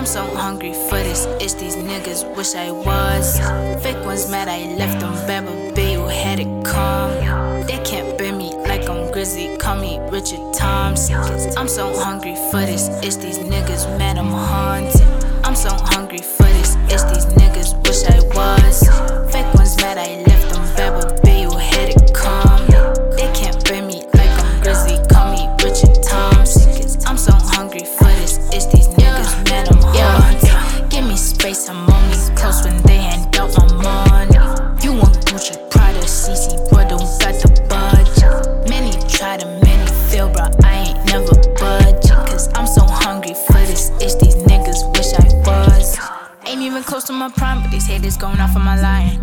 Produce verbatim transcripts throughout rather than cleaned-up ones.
I'm so hungry for this. It's these niggas, wish I was. Fake ones mad I left them bad, but babe, you had it calm. They can't bear me like I'm Grizzly, call me Richard Thompson. I'm so hungry for this. It's these niggas mad I'm haunted. I'm so hungry for this. It's these niggas, wish I was. Fake ones mad I left them bad, but babe, you had it calm. They can't bear me like I'm Grizzly, call me Richard Thompson. I'm so hungry for this. It's these niggas mad I'm haunted. Give me space, I'm only close when they hand out my money. You want Gucci, Prada, C C, but don't got the budget. Many try to, many fail, bro, I ain't never budge. Cause I'm so hungry for this. It's these niggas, wish I was. Ain't even close to my prime, but these haters going off on my line.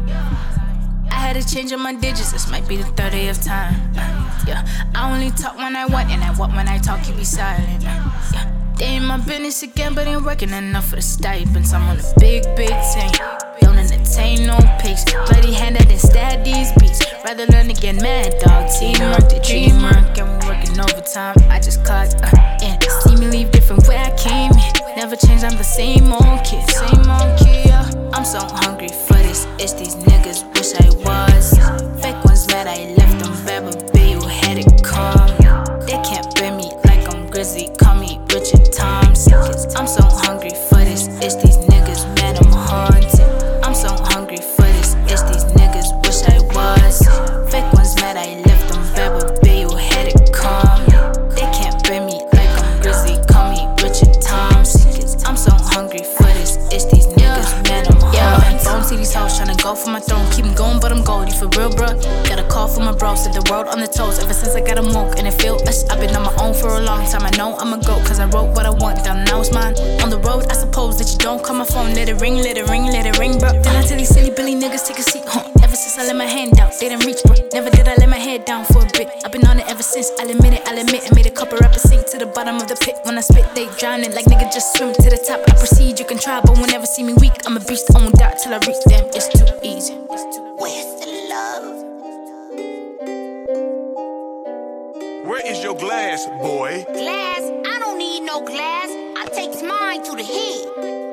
I had to change up my digits, this might be the third day of time. Yeah, I only talk when I want, and I want when I talk, you be silent. Yeah, they ain't my business again, but ain't working enough for the stipends. I'm on a big, big team, don't entertain no pics. Bloody handed and stab these beats, rather learn to get mad, dog. Teamwork, the dreamwork, and we working overtime. I just clocked uh, in, see me leave different where I came in. Never change, I'm the same old kid, same old kid, yeah. I'm so hungry for this. It's these niggas, wish I was. Fake ones mad I left them bad, but babe, you had it calm. They can't bear me like I'm Grizzly, call me Richard Thompson. I'm so hungry for this. It's these niggas mad I'm haunted. I'm so hungry for this. It's these niggas, wish I was. Fake ones mad I left them bad, but babe, you had it calm. They can't bear me like I'm Grizzly, call me Richard Thompson. I'm so hungry for this. It's these niggas mad I'm haunted. Don't see these hoes tryna go for my throne. Keep 'em going, but I'm goldie for real, bruh. Got a call from my bro, set the world on the toes. Ever since I got a woke and it feel us. I've been on my own for a long time. I know I'm a goat, cause I wrote what I want down, now it's mine. On the road, I suppose that you don't call my phone. Let it ring, let it ring, let it ring, bro. Then I tell these silly Billy niggas, take a seat, huh? Ever since I let my hand out, they didn't reach, bro. Never did I let my head down for a bit. I've been on it ever since, I'll admit it, I'll admit. I made a couple rappers sink to the bottom of the pit. When I spit, they drowning like nigga just swim to the top. I proceed, you can try, but won't ever see me weak. I'm a beast, I won't die till I reach them. It's too easy. Where's the love? Where is your glass, boy? Glass? I don't need no glass. I takes mine to the head.